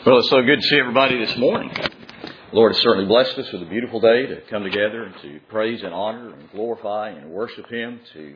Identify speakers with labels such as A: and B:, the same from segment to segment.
A: Well, it's so good to see everybody this morning. The Lord has certainly blessed us with a beautiful day to come together and to praise and honor and glorify and worship Him, to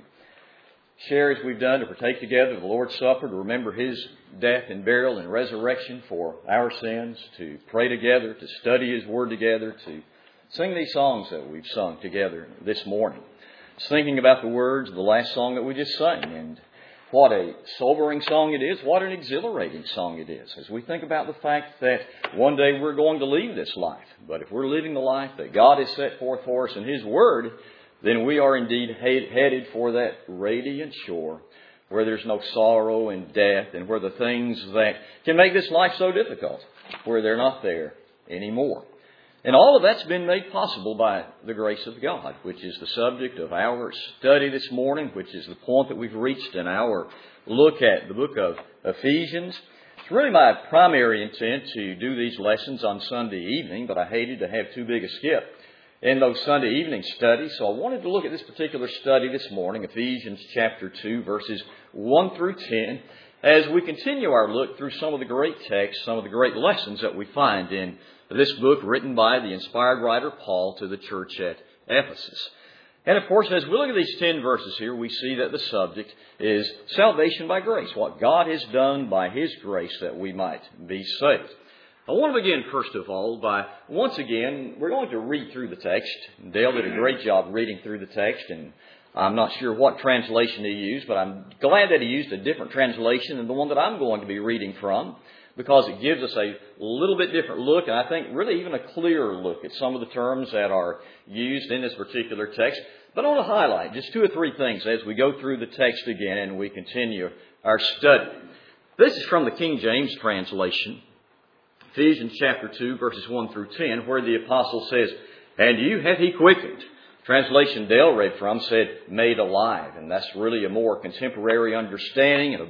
A: share as we've done, to partake together of the Lord's Supper, to remember His death and burial and resurrection for our sins, to pray together, to study His Word together, to sing these songs that we've sung together this morning. Just thinking about the words of the last song that we just sang, and what a sobering song it is. What an exhilarating song it is. As we think about the fact that one day we're going to leave this life. But if we're living the life that God has set forth for us in His Word, then we are indeed headed for that radiant shore where there's no sorrow and death, and where the things that can make this life so difficult, where they're not there anymore. And all of that's been made possible by the grace of God, which is the subject of our study this morning, which is the point that we've reached in our look at the book of Ephesians. It's really my primary intent to do these lessons on Sunday evening, but I hated to have too big a skip in those Sunday evening studies. So I wanted to look at this particular study this morning, Ephesians chapter 2, verses 1 through 10, as we continue our look through some of the great texts, some of the great lessons that we find in this book written by the inspired writer Paul to the church at Ephesus. And of course, as we look at these 10 verses here, we see that the subject is salvation by grace, what God has done by His grace that we might be saved. I want to begin, first of all, by, once again, we're going to read through the text. Dale did a great job reading through the text, and I'm not sure what translation he used, but I'm glad that he used a different translation than the one that I'm going to be reading from, because it gives us a little bit different look, and I think really even a clearer look at some of the terms that are used in this particular text. But I want to highlight just 2 or 3 things as we go through the text again and we continue our study. This is from the King James translation, Ephesians chapter 2, verses 1 through 10, where the apostle says, "And you hath He quickened." Translation Dale read from said, "made alive." And that's really a more contemporary understanding and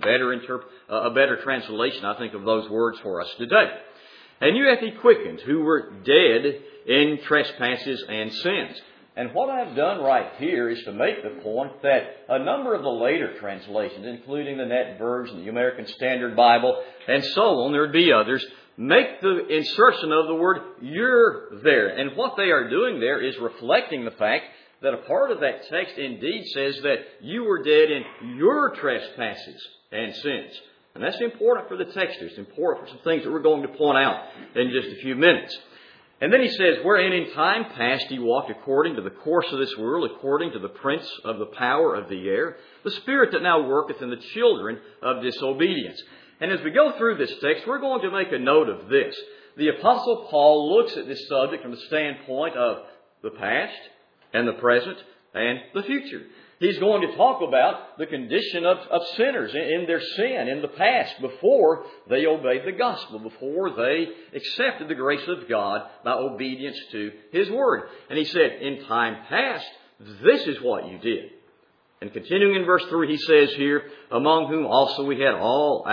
A: a better translation, I think, of those words for us today. "And you hath He quickened, who were dead in trespasses and sins." And what I've done right here is to make the point that a number of the later translations, including the Net Version, the American Standard Bible, and so on, there would be others, make the insertion of the word "you're" there. And what they are doing there is reflecting the fact that a part of that text indeed says that you were dead in your trespasses and sins. And that's important for the text. It's important for some things that we're going to point out in just a few minutes. And then he says, "Wherein in time past he walked according to the course of this world, according to the prince of the power of the air, the spirit that now worketh in the children of disobedience." And as we go through this text, we're going to make a note of this. The Apostle Paul looks at this subject from the standpoint of the past and the present and the future. He's going to talk about the condition of sinners in their sin in the past, before they obeyed the gospel, before they accepted the grace of God by obedience to His Word. And he said, in time past, this is what you did. And continuing in verse 3, he says here, "Among whom also we all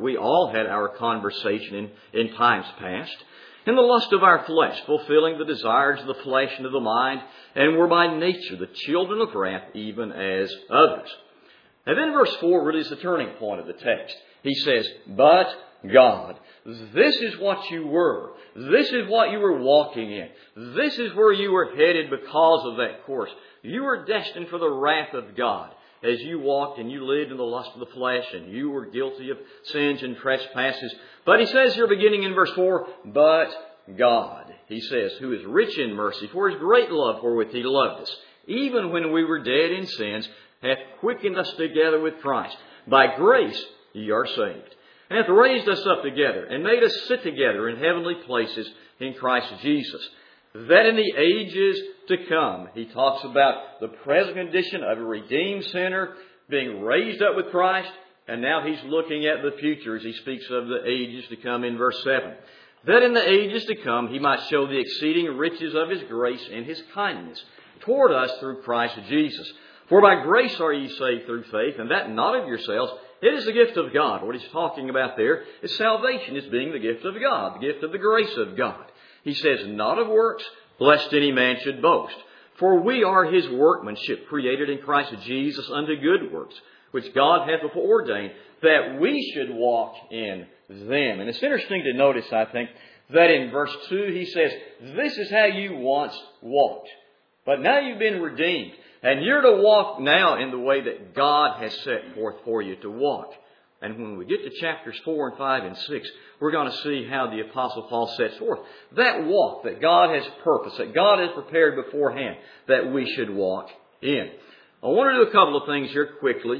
A: had our conversation in times past, in the lust of our flesh, fulfilling the desires of the flesh and of the mind, and were by nature the children of wrath, even as others." And then verse 4 really is the turning point of the text. He says, "But God." This is what you were. This is what you were walking in. This is where you were headed because of that course. You were destined for the wrath of God as you walked and you lived in the lust of the flesh, and you were guilty of sins and trespasses. But he says here, beginning in verse 4, "But God," he says, "who is rich in mercy, for His great love wherewith He loved us, even when we were dead in sins, hath quickened us together with Christ. By grace ye are saved, and hath raised us up together, and made us sit together in heavenly places in Christ Jesus, that in the ages to come," he talks about the present condition of a redeemed sinner being raised up with Christ, and now he's looking at the future as he speaks of the ages to come in verse 7. "That in the ages to come He might show the exceeding riches of His grace and His kindness toward us through Christ Jesus. For by grace are ye saved through faith, and that not of yourselves. It is the gift of God." What he's talking about there is salvation as being the gift of God, the gift of the grace of God. He says, "Not of works, lest any man should boast. For we are His workmanship, created in Christ Jesus unto good works, which God hath before ordained, that we should walk in them. And it's interesting to notice, I think, that in verse 2 he says, this is how you once walked. But now you've been redeemed. And you're to walk now in the way that God has set forth for you to walk. And when we get to chapters 4 and 5 and 6, we're going to see how the Apostle Paul sets forth that walk that God has purposed, that God has prepared beforehand, that we should walk in. I want to do a couple of things here quickly.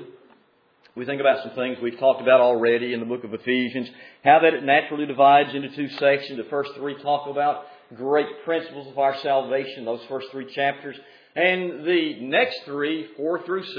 A: We think about some things we've talked about already in the book of Ephesians, how that it naturally divides into two sections. The first three talk about great principles of our salvation, those first three chapters. And the next three, 4 through 6,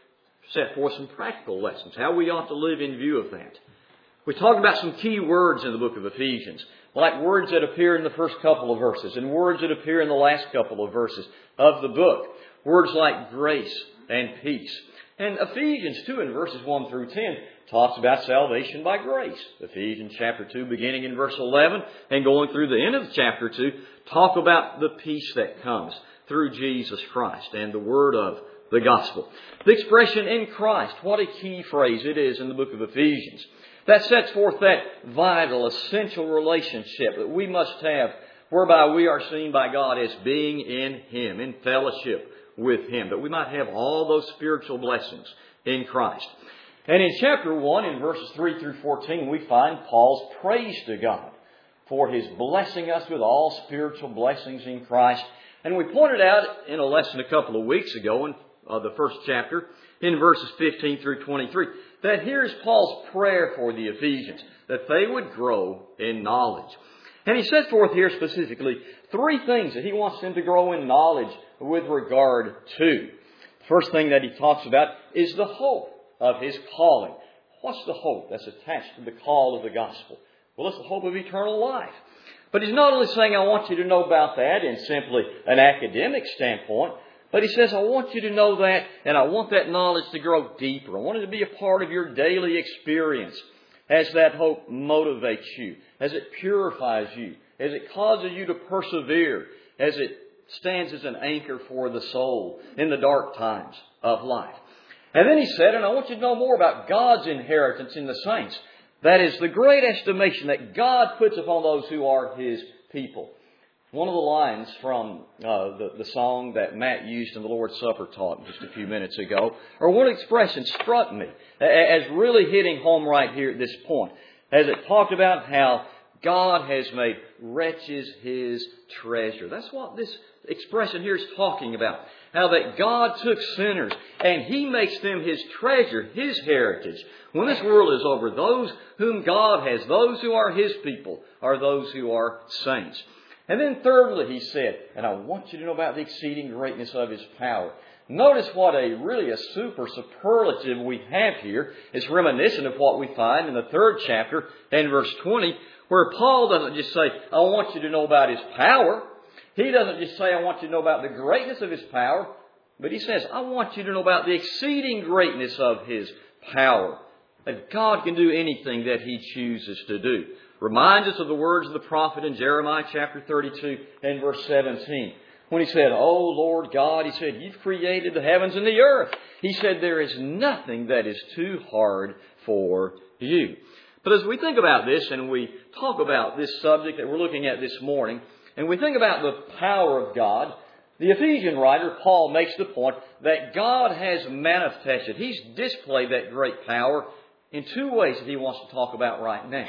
A: set forth some practical lessons, how we ought to live in view of that. We talk about some key words in the book of Ephesians, like words that appear in the first couple of verses and words that appear in the last couple of verses of the book. Words like grace and peace. And Ephesians 2 in verses 1 through 10 talks about salvation by grace. Ephesians chapter 2 beginning in verse 11 and going through the end of chapter 2 talk about the peace that comes through Jesus Christ and the word of the gospel. The expression in Christ, what a key phrase it is in the book of Ephesians. That sets forth that vital, essential relationship that we must have whereby we are seen by God as being in Him, in fellowship with Him, that we might have all those spiritual blessings in Christ. And in chapter 1, in verses 3 through 14, we find Paul's praise to God for His blessing us with all spiritual blessings in Christ. And we pointed out in a lesson a couple of weeks ago in the first chapter, in verses 15 through 23, that here's Paul's prayer for the Ephesians, that they would grow in knowledge. And he set forth here specifically 3 things that he wants them to grow in knowledge with regard to. The first thing that he talks about is the hope of his calling. What's the hope that's attached to the call of the gospel? Well, it's the hope of eternal life. But he's not only saying, I want you to know about that in simply an academic standpoint, but he says, I want you to know that, and I want that knowledge to grow deeper. I want it to be a part of your daily experience as that hope motivates you, as it purifies you, as it causes you to persevere, as it stands as an anchor for the soul in the dark times of life. And then he said, and I want you to know more about God's inheritance in the saints. That is the great estimation that God puts upon those who are His people. One of the lines from the song that Matt used in the Lord's Supper taught just a few minutes ago, or one expression struck me as really hitting home right here at this point, as it talked about how God has made wretches His treasure. That's what this expression here is talking about. How that God took sinners and He makes them His treasure, His heritage. When this world is over, those whom God has, those who are His people, are those who are saints. And then thirdly, he said, and I want you to know about the exceeding greatness of His power. Notice what a super superlative we have here. It's reminiscent of what we find in the 3rd chapter and verse 20, where Paul doesn't just say, I want you to know about His power. He doesn't just say, I want you to know about the greatness of His power. But he says, I want you to know about the exceeding greatness of His power. That God can do anything that He chooses to do. Reminds us of the words of the prophet in Jeremiah chapter 32 and verse 17. When he said, Oh Lord God, He said, You've created the heavens and the earth. He said, there is nothing that is too hard for You. But as we think about this and we talk about this subject that we're looking at this morning, and we think about the power of God, the Ephesian writer, Paul, makes the point that God has manifested. He's displayed that great power in 2 ways that he wants to talk about right now.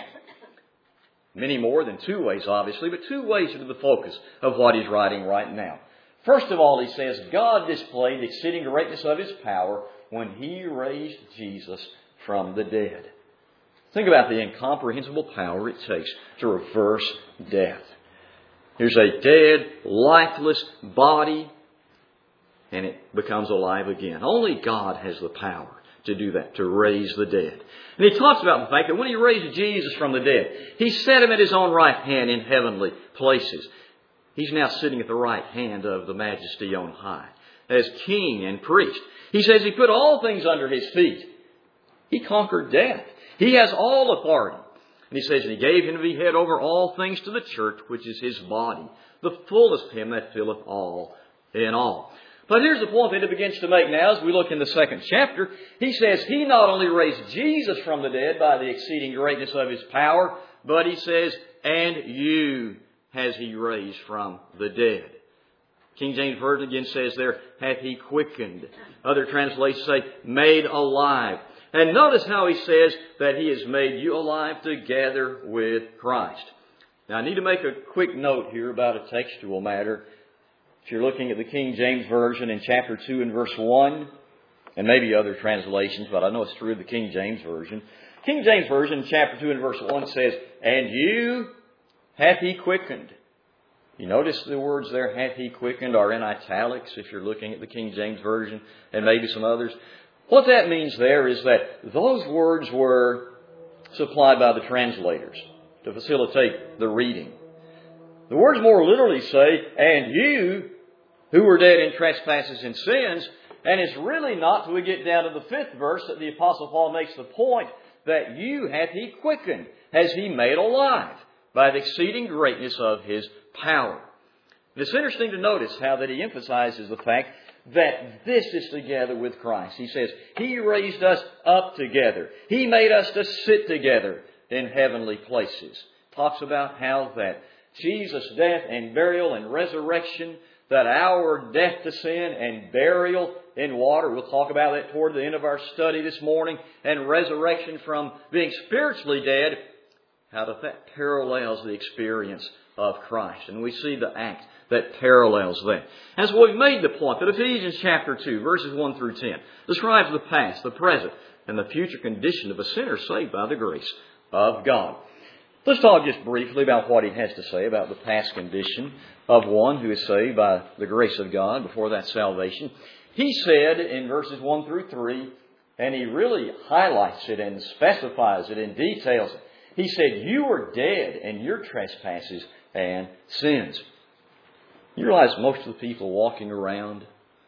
A: Many more than 2 ways, obviously, but 2 ways are the focus of what he's writing right now. First of all, he says, God displayed the exceeding greatness of His power when He raised Jesus from the dead. Think about the incomprehensible power it takes to reverse death. Here's a dead, lifeless body, and it becomes alive again. Only God has the power to do that, to raise the dead. And he talks about the fact that when He raised Jesus from the dead, He set Him at His own right hand in heavenly places. He's now sitting at the right hand of the Majesty on high as King and priest. He says He put all things under His feet. He conquered death. He has all authority. And he says, and He gave Him to be head over all things to the church, which is His body, the fullness of Him that filleth all in all. But here's the point that it begins to make now as we look in the second chapter. He says He not only raised Jesus from the dead by the exceeding greatness of His power, but He says, and you has He raised from the dead. King James Version again says there, hath He quickened. Other translations say, made alive. And notice how he says that He has made you alive together with Christ. Now I need to make a quick note here about a textual matter. If you're looking at the King James Version in chapter 2 and verse 1, and maybe other translations, but I know it's true of the King James Version. King James Version, chapter 2 and verse 1 says, and you hath He quickened. You notice the words there, hath He quickened, are in italics if you're looking at the King James Version and maybe some others. What that means there is that those words were supplied by the translators to facilitate the reading. The words more literally say, and you who were dead in trespasses and sins, and it's really not till we get down to the 5th verse that the Apostle Paul makes the point that you hath He quickened, has He made alive by the exceeding greatness of His power. It's interesting to notice how that he emphasizes the fact that this is together with Christ. He says, He raised us up together. He made us to sit together in heavenly places. Talks about how that Jesus' death and burial and resurrection, that our death to sin and burial in water, we'll talk about that toward the end of our study this morning, and resurrection from being spiritually dead, how that parallels the experience of Christ. And we see the act that parallels that. As we've made the point that Ephesians chapter 2, verses 1 through 10, describes the past, the present, and the future condition of a sinner saved by the grace of God. Let's talk just briefly about what he has to say about the past condition of one who is saved by the grace of God before that salvation. He said in verses 1 through 3, and he really highlights it and specifies it and details it. He said, you were dead in your trespasses and sins. You realize most of the people walking around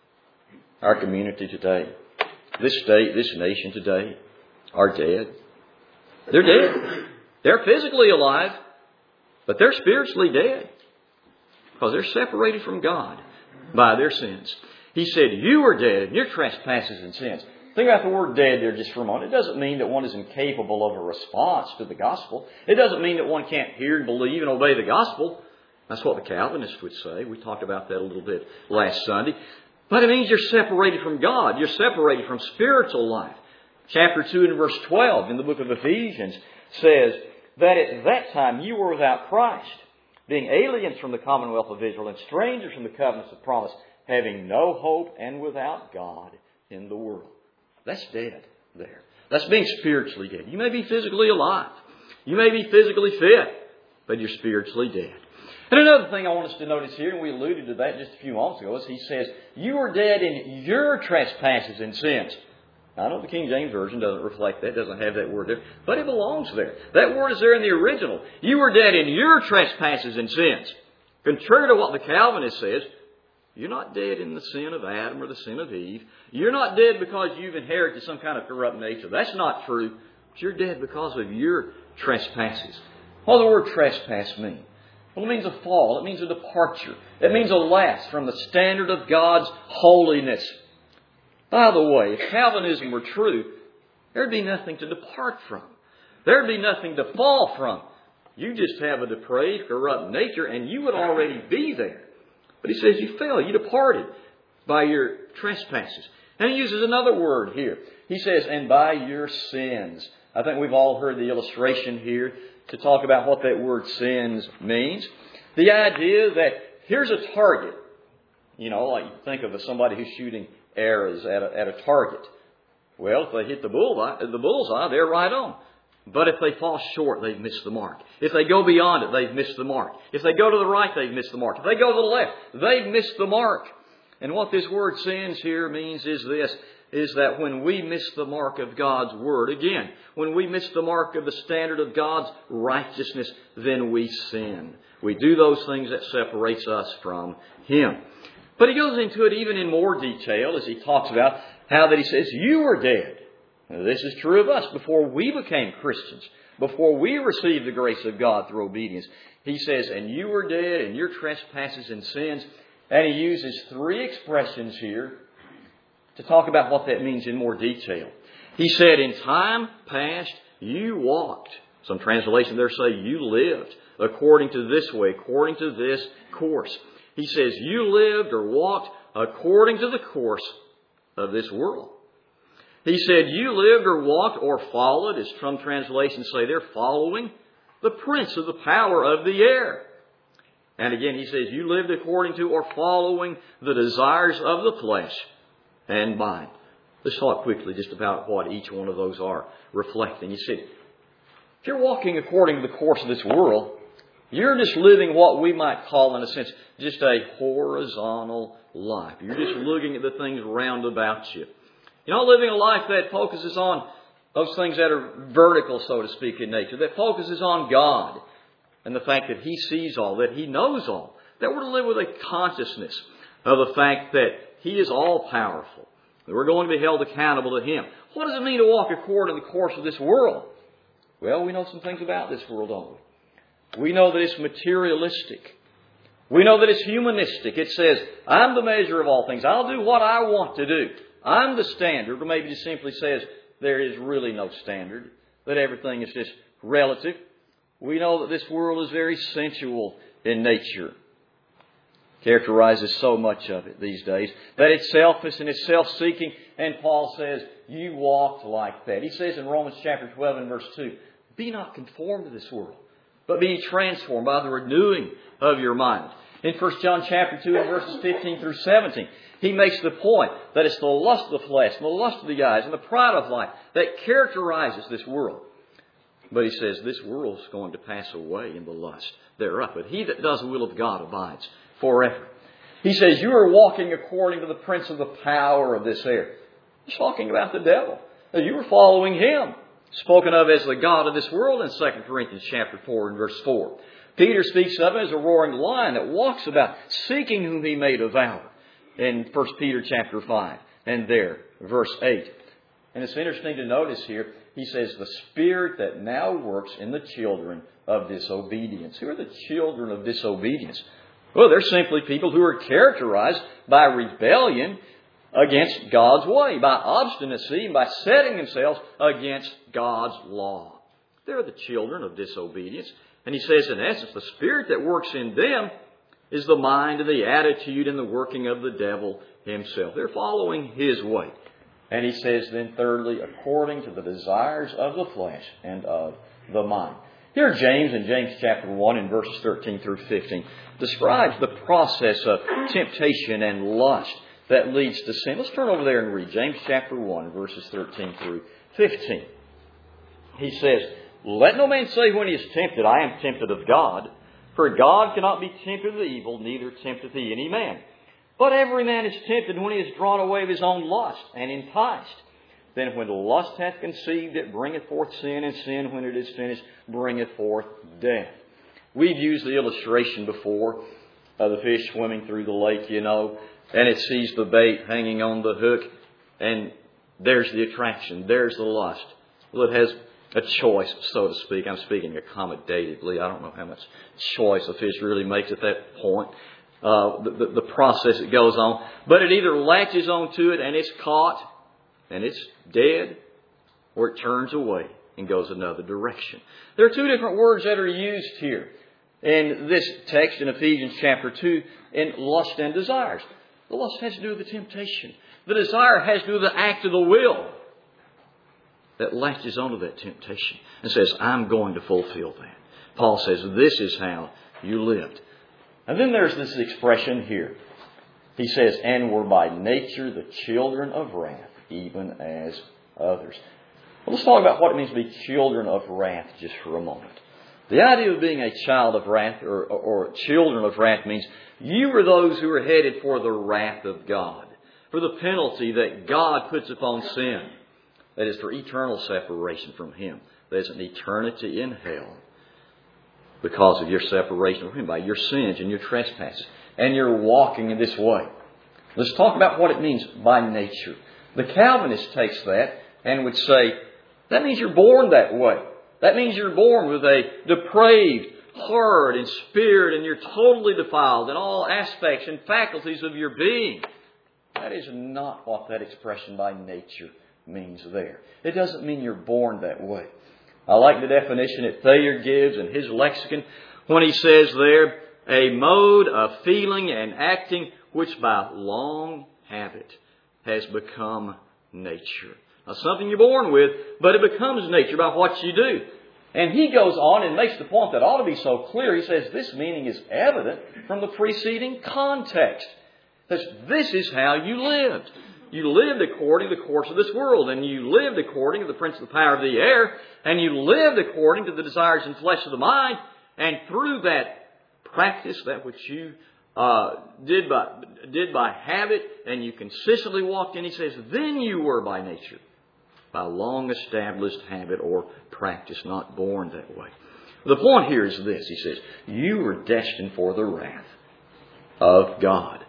A: our community today, this state, this nation today, are dead. They're dead. They're physically alive, but they're spiritually dead because they're separated from God by their sins. He said, you were dead in your trespasses and sins. Think about the word dead there just for a moment. It doesn't mean that one is incapable of a response to the gospel. It doesn't mean that one can't hear and believe and obey the gospel. That's what the Calvinists would say. We talked about that a little bit last Sunday. But it means you're separated from God. You're separated from spiritual life. Chapter 2 and verse 12 in the book of Ephesians says that at that time you were without Christ, being aliens from the commonwealth of Israel and strangers from the covenants of promise, having no hope and without God in the world. That's dead there. That's being spiritually dead. You may be physically alive. You may be physically fit, but you're spiritually dead. And another thing I want us to notice here, and we alluded to that just a few moments ago, is he says, you were dead in your trespasses and sins. Now, I know the King James Version doesn't reflect that, doesn't have that word there, but it belongs there. That word is there in the original. You were dead in your trespasses and sins. Contrary to what the Calvinist says, you're not dead in the sin of Adam or the sin of Eve. You're not dead because you've inherited some kind of corrupt nature. That's not true. But you're dead because of your trespasses. What does the word trespass mean? Well, it means a fall. It means a departure. It means a lapse from the standard of God's holiness. By the way, if Calvinism were true, there'd be nothing to depart from. There'd be nothing to fall from. You just have a depraved, corrupt nature, and you would already be there. But he says you fell. You departed by your trespasses. And he uses another word here. He says, and by your sins. I think we've all heard the illustration here to talk about what that word sins means. The idea that here's a target. You know, like you think of somebody who's shooting arrows at a target. Well, if they hit the bullseye, they're right on. But if they fall short, they've missed the mark. If they go beyond it, they've missed the mark. If they go to the right, they've missed the mark. If they go to the left, they've missed the mark. And what this word sins here means is this, is that when we miss the mark of God's Word, again, when we miss the mark of the standard of God's righteousness, then we sin. We do those things that separates us from Him. But he goes into it even in more detail as he talks about how that he says, you were dead. Now, this is true of us before we became Christians, before we received the grace of God through obedience. He says, and you were dead in your trespasses and sins. And he uses three expressions here to talk about what that means in more detail. He said, in time past you walked. Some translations there say you lived according to this way, according to this course. He says you lived or walked according to the course of this world. He said you lived or walked or followed, as some translations say they're following, the prince of the power of the air. And again he says you lived according to or following the desires of the flesh and mind. Let's talk quickly just about what each one of those are reflecting. You see, if you're walking according to the course of this world, you're just living what we might call, in a sense, just a horizontal life. You're just looking at the things round about you. You're not living a life that focuses on those things that are vertical, so to speak, in nature, that focuses on God and the fact that He sees all, that He knows all, that we're to live with a consciousness of the fact that He is all-powerful, that we're going to be held accountable to Him. What does it mean to walk according to the course of this world? Well, we know some things about this world, don't we? We know that it's materialistic. We know that it's humanistic. It says, I'm the measure of all things. I'll do what I want to do. I'm the standard. Or maybe it simply says there is really no standard, that everything is just relative. We know that this world is very sensual in nature. Characterizes so much of it these days. That it's selfish and it's self-seeking. And Paul says, you walked like that. He says in Romans chapter 12 and verse 2, be not conformed to this world, but be transformed by the renewing of your mind. In 1 John chapter 2 and verses 15 through 17, he makes the point that it's the lust of the flesh and the lust of the eyes and the pride of life that characterizes this world. But he says this world is going to pass away in the lust thereof. But he that does the will of God abides forever. He says you are walking according to the prince of the power of this air. He's talking about the devil. You were following him. Spoken of as the God of this world in 2 Corinthians chapter 4 and verse 4. Peter speaks of him as a roaring lion that walks about, seeking whom he may devour, in 1 Peter chapter 5 and there, verse 8. And it's interesting to notice here, he says, the spirit that now works in the children of disobedience. Who are the children of disobedience? Well, they're simply people who are characterized by rebellion against God's way, by obstinacy, and by setting themselves against God's law. They're the children of disobedience. And he says, in essence, the spirit that works in them is the mind and the attitude and the working of the devil himself. They're following his way. And he says then, thirdly, according to the desires of the flesh and of the mind. Here James, in James chapter 1 and verses 13 through 15, describes the process of temptation and lust that leads to sin. Let's turn over there and read James chapter 1, verses 13 through 15. He says, let no man say when he is tempted, I am tempted of God. For God cannot be tempted with evil, neither tempteth he any man. But every man is tempted when he is drawn away of his own lust and enticed. Then when lust hath conceived, it bringeth forth sin, and sin, when it is finished, bringeth forth death. We've used the illustration before of the fish swimming through the lake, and it sees the bait hanging on the hook, and there's the attraction, there's the lust. Well, it has a choice, so to speak. I'm speaking accommodatively. I don't know how much choice a fish really makes at that point. The process that goes on. But it either latches onto it and it's caught and it's dead, or it turns away and goes another direction. There are two different words that are used here in this text in Ephesians chapter 2 in lust and desires. The lust has to do with the temptation. The desire has to do with the act of the will that latches onto that temptation and says, I'm going to fulfill that. Paul says, this is how you lived. And then there's this expression here. He says, and were by nature the children of wrath, even as others. Well, let's talk about what it means to be children of wrath just for a moment. The idea of being a child of wrath or children of wrath means you are those who are headed for the wrath of God, for the penalty that God puts upon sin. That is for eternal separation from Him. There's an eternity in hell because of your separation from Him, by your sins and your trespasses. And you're walking in this way. Let's talk about what it means by nature. The Calvinist takes that and would say, that means you're born that way. That means you're born with a depraved, heart and spirit, and you're totally defiled in all aspects and faculties of your being. That is not what that expression by nature means there. It doesn't mean you're born that way. I like the definition that Thayer gives in his lexicon when he says there, a mode of feeling and acting which by long habit has become nature. Now, something you're born with, but it becomes nature by what you do. And he goes on and makes the point that ought to be so clear. He says this meaning is evident from the preceding context. This is how you lived. You lived according to the course of this world, and you lived according to the prince of the power of the air, and you lived according to the desires and flesh of the mind, and through that practice, that which you did by habit, and you consistently walked in, he says, then you were by nature, by long established habit or practice, not born that way. The point here is this, he says, you were destined for the wrath of God.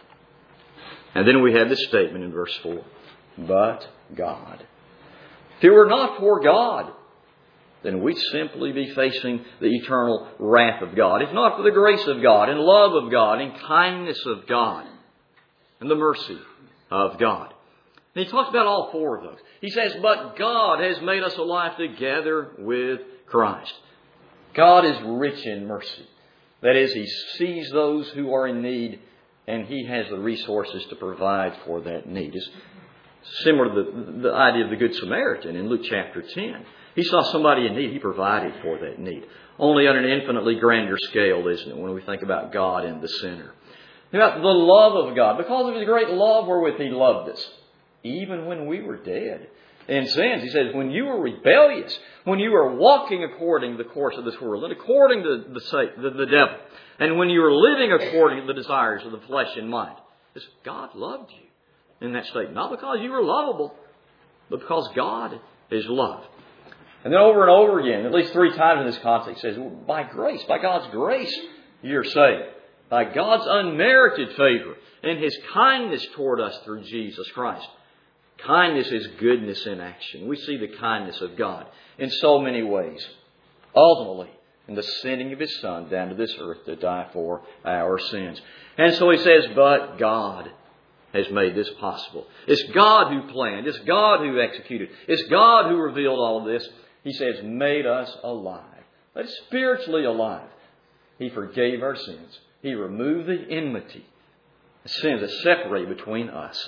A: And then we have this statement in verse 4. But God. If it were not for God, then we'd simply be facing the eternal wrath of God. If not for the grace of God and love of God and kindness of God and the mercy of God. And he talks about all four of those. He says, but God has made us alive together with Christ. God is rich in mercy. That is, He sees those who are in need, and He has the resources to provide for that need. It's similar to the idea of the Good Samaritan in Luke chapter 10. He saw somebody in need. He provided for that need. Only on an infinitely grander scale, isn't it, when we think about God and the sinner. About the love of God. Because of His great love wherewith He loved us. Even when we were dead in sins. He says, when you were rebellious, when you were walking according to the course of this world, and according to the devil, and when you were living according to the desires of the flesh and mind, God loved you in that state. Not because you were lovable, but because God is love. And then over and over again, at least 3 times in this context, he says, by grace, by God's grace, you're saved. By God's unmerited favor and His kindness toward us through Jesus Christ. Kindness is goodness in action. We see the kindness of God in so many ways. Ultimately, in the sending of His Son down to this earth to die for our sins. And so he says, but God has made this possible. It's God who planned. It's God who executed. It's God who revealed all of this. He says, made us alive. But spiritually alive. He forgave our sins. He removed the enmity, the sins that separate between us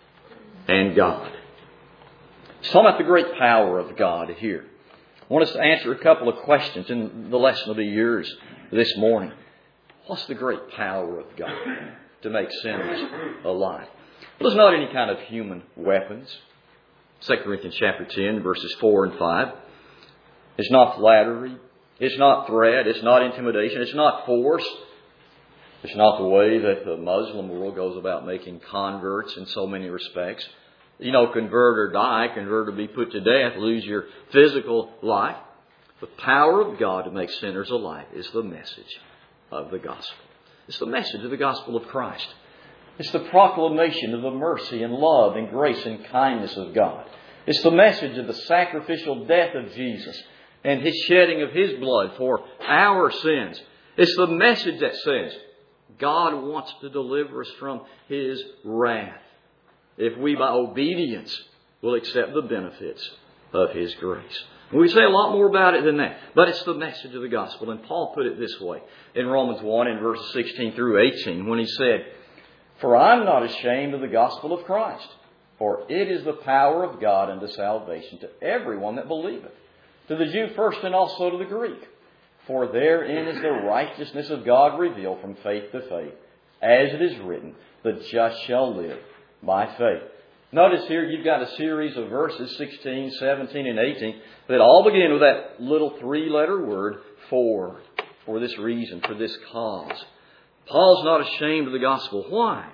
A: and God. He's talking about the great power of God here. I want us to answer a couple of questions, and the lesson will be yours this morning. What's the great power of God to make sinners alive? Well, there's not any kind of human weapons. 2 Corinthians chapter 10, verses 4 and 5. It's not flattery. It's not threat. It's not intimidation. It's not force. It's not the way that the Muslim world goes about making converts in so many respects. You know, convert or die, convert or be put to death, lose your physical life. The power of God to make sinners alive is the message of the gospel. It's the message of the gospel of Christ. It's the proclamation of the mercy and love and grace and kindness of God. It's the message of the sacrificial death of Jesus and His shedding of His blood for our sins. It's the message that says God wants to deliver us from His wrath if we by obedience will accept the benefits of His grace. And we say a lot more about it than that, but it's the message of the gospel. And Paul put it this way in Romans 1 in verses 16 through 18 when he said, for I'm not ashamed of the gospel of Christ, for it is the power of God unto salvation to everyone that believeth, to the Jew first and also to the Greek. For therein is the righteousness of God revealed from faith to faith, as it is written, the just shall live by faith. Notice here you've got a series of verses, 16, 17, and 18, that all begin with that little 3-letter word, for this reason, for this cause. Paul's not ashamed of the gospel. Why?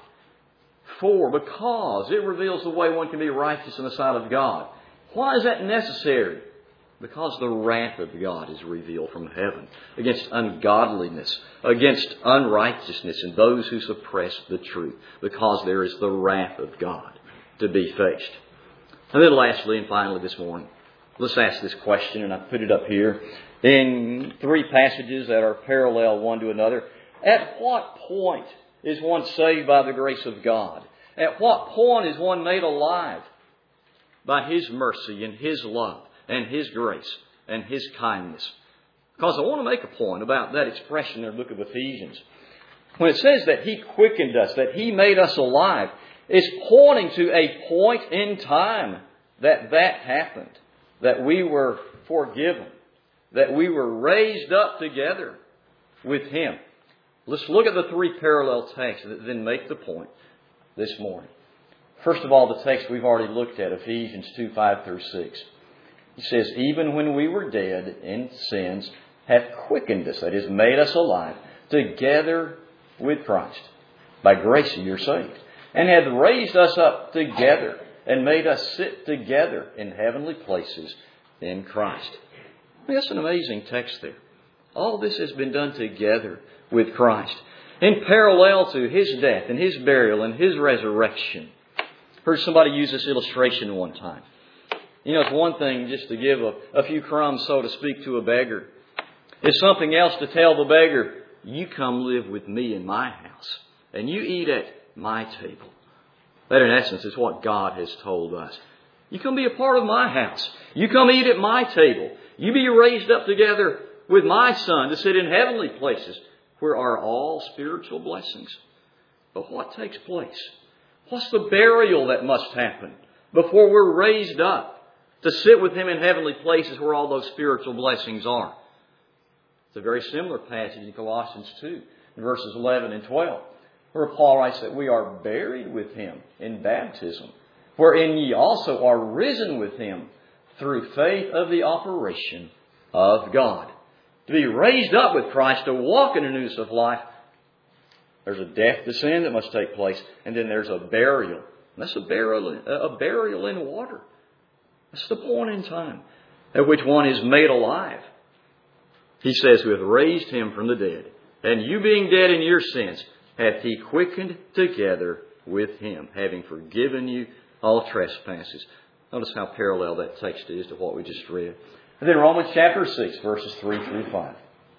A: Because it reveals the way one can be righteous in the sight of God. Why is that necessary? Because the wrath of God is revealed from heaven against ungodliness, against unrighteousness, and those who suppress the truth. Because there is the wrath of God to be faced. And then lastly and finally this morning, let's ask this question, and I put it up here. in three passages that are parallel one to another. At what point is one saved by the grace of God? At what point is one made alive by His mercy and His love and His grace and His kindness? Because I want to make a point about that expression in the book of Ephesians. When it says that He quickened us, that He made us alive, it's pointing to a point in time that happened, that we were forgiven, that we were raised up together with Him. Let's look at the three parallel texts that then make the point this morning. First of all, the text we've already looked at, Ephesians 2:5-6. He says, even when we were dead in sins, hath quickened us, that is, made us alive, together with Christ. By grace you're saved. And hath raised us up together and made us sit together in heavenly places in Christ. I mean, that's an amazing text there. All this has been done together with Christ. In parallel to His death and His burial and His resurrection. Heard somebody use this illustration one time. You know, it's one thing just to give a few crumbs, so to speak, to a beggar. It's something else to tell the beggar, you come live with me in my house and you eat at my table. That in essence is what God has told us. You come be a part of my house. You come eat at my table. You be raised up together with my Son to sit in heavenly places where are all spiritual blessings. But what takes place? What's the burial that must happen before we're raised up to sit with Him in heavenly places where all those spiritual blessings are? It's a very similar passage in Colossians 2, verses 11 and 12, where Paul writes that we are buried with Him in baptism, wherein ye also are risen with Him through faith of the operation of God. To be raised up with Christ, to walk in the newness of life, there's a death to sin that must take place, and then there's a burial. And that's a burial in water. That's the point in time at which one is made alive. He says, who hath raised Him from the dead, and you being dead in your sins, hath He quickened together with Him, having forgiven you all trespasses. Notice how parallel that text is to what we just read. And then Romans chapter 6, verses 3-5.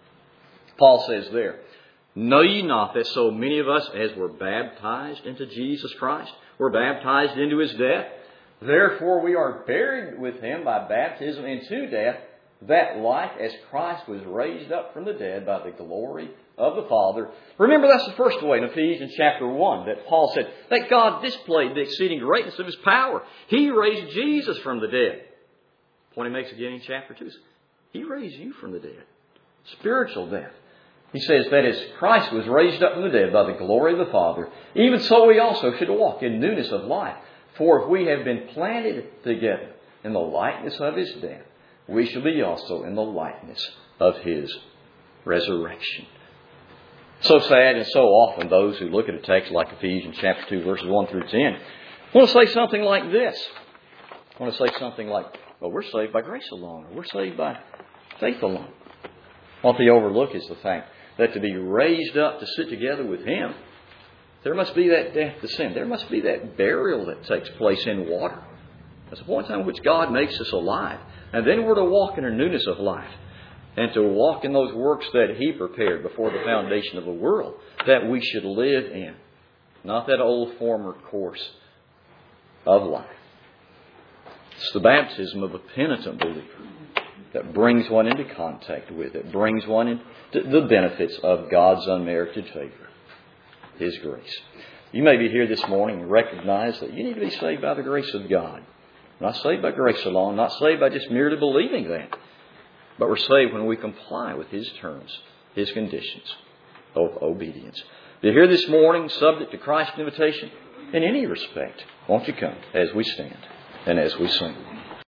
A: Paul says there, know ye not that so many of us as were baptized into Jesus Christ, were baptized into His death? Therefore we are buried with Him by baptism into death, that like as Christ was raised up from the dead by the glory of the Father. Remember, that's the first way in Ephesians chapter 1 that Paul said that God displayed the exceeding greatness of His power. He raised Jesus from the dead. The point He makes again in chapter 2 is He raised you from the dead. Spiritual death. He says that as Christ was raised up from the dead by the glory of the Father, even so we also should walk in newness of life. For if we have been planted together in the likeness of His death, we shall be also in the likeness of His resurrection. So sad and so often those who look at a text like Ephesians chapter 2 verses 1-10 want to say something like this. Want to say something like, well, we're saved by grace alone, or we're saved by faith alone. What they overlook is the fact that to be raised up to sit together with Him, there must be that death to sin. There must be that burial that takes place in water. That's the point in time in which God makes us alive. And then we're to walk in a newness of life. And to walk in those works that He prepared before the foundation of the world that we should live in. Not that old former course of life. It's the baptism of a penitent believer that brings one into contact with it. Brings one into the benefits of God's unmerited favor. His grace. You may be here this morning and recognize that you need to be saved by the grace of God. Not saved by grace alone. Not saved by just merely believing that. But we're saved when we comply with His terms, His conditions of obedience. If you're here this morning, subject to Christ's invitation, in any respect, won't you come as we stand and as we sing?